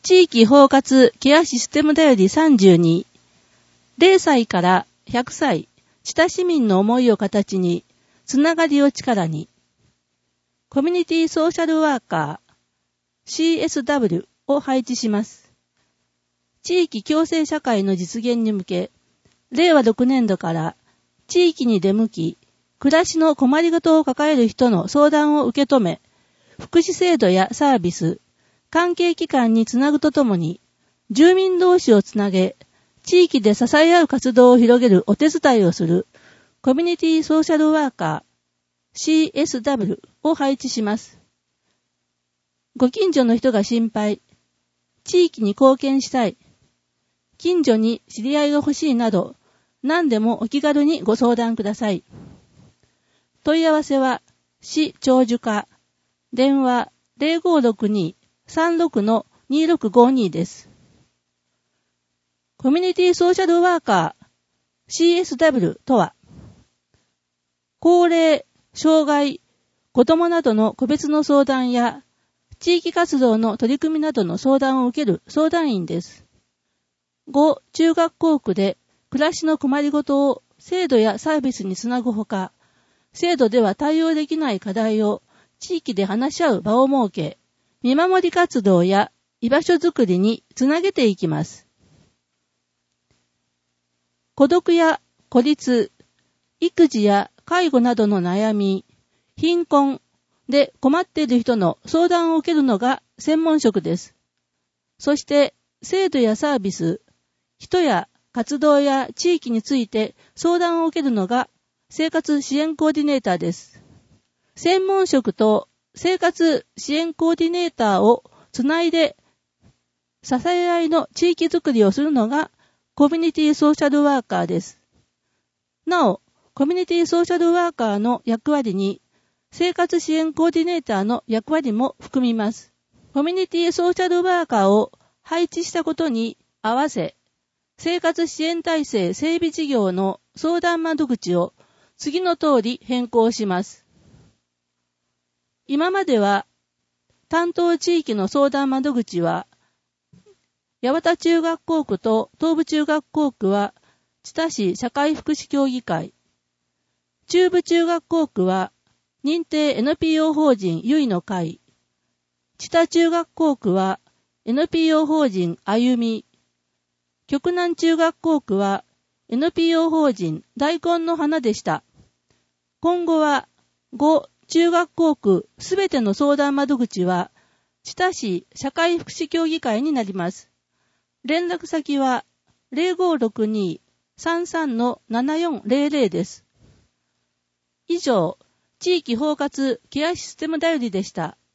地域包括ケアシステムだより32、0歳から100歳、知多市民の思いを形に、つながりを力に、コミュニティソーシャルワーカー CSW を配置します。地域共生社会の実現に向け、令和6年度から地域に出向き、暮らしの困りごとを抱える人の相談を受け止め、福祉制度やサービス、関係機関につなぐとともに、住民同士をつなげ、地域で支え合う活動を広げるお手伝いをする、コミュニティソーシャルワーカー CSW を配置します。ご近所の人が心配、地域に貢献したい、近所に知り合いが欲しいなど、何でもお気軽にご相談ください。問い合わせは、市長寿課、電話 0562-36-2652 です。コミュニティソーシャルワーカー CSW とは、高齢、障害、子どもなどの個別の相談や、地域活動の取り組みなどの相談を受ける相談員です。5中学校区で暮らしの困りごとを制度やサービスにつなぐほか、制度では対応できない課題を地域で話し合う場を設け、見守り活動や居場所づくりにつなげていきます。孤独や孤立、育児や介護などの悩み、貧困で困っている人の相談を受けるのが専門職です。そして制度やサービス、人や活動や地域について相談を受けるのが生活支援コーディネーターです。専門職と生活支援コーディネーターをつないで支え合いの地域づくりをするのがコミュニティソーシャルワーカーです。なお、コミュニティソーシャルワーカーの役割に生活支援コーディネーターの役割も含みます。コミュニティソーシャルワーカーを配置したことに合わせ、生活支援体制整備事業の相談窓口を次の通り変更します。今までは担当地域の相談窓口は八幡中学校区と東部中学校区は知多市社会福祉協議会、中部中学校区は認定 NPO 法人ゆいの会、知多中学校区は NPO 法人あゆみ、極南中学校区は NPO 法人大根の花でした。今後は5中学校区すべての相談窓口は知多市社会福祉協議会になります。連絡先は 0562-33-7400 です。以上、地域包括ケアシステムだよりでした。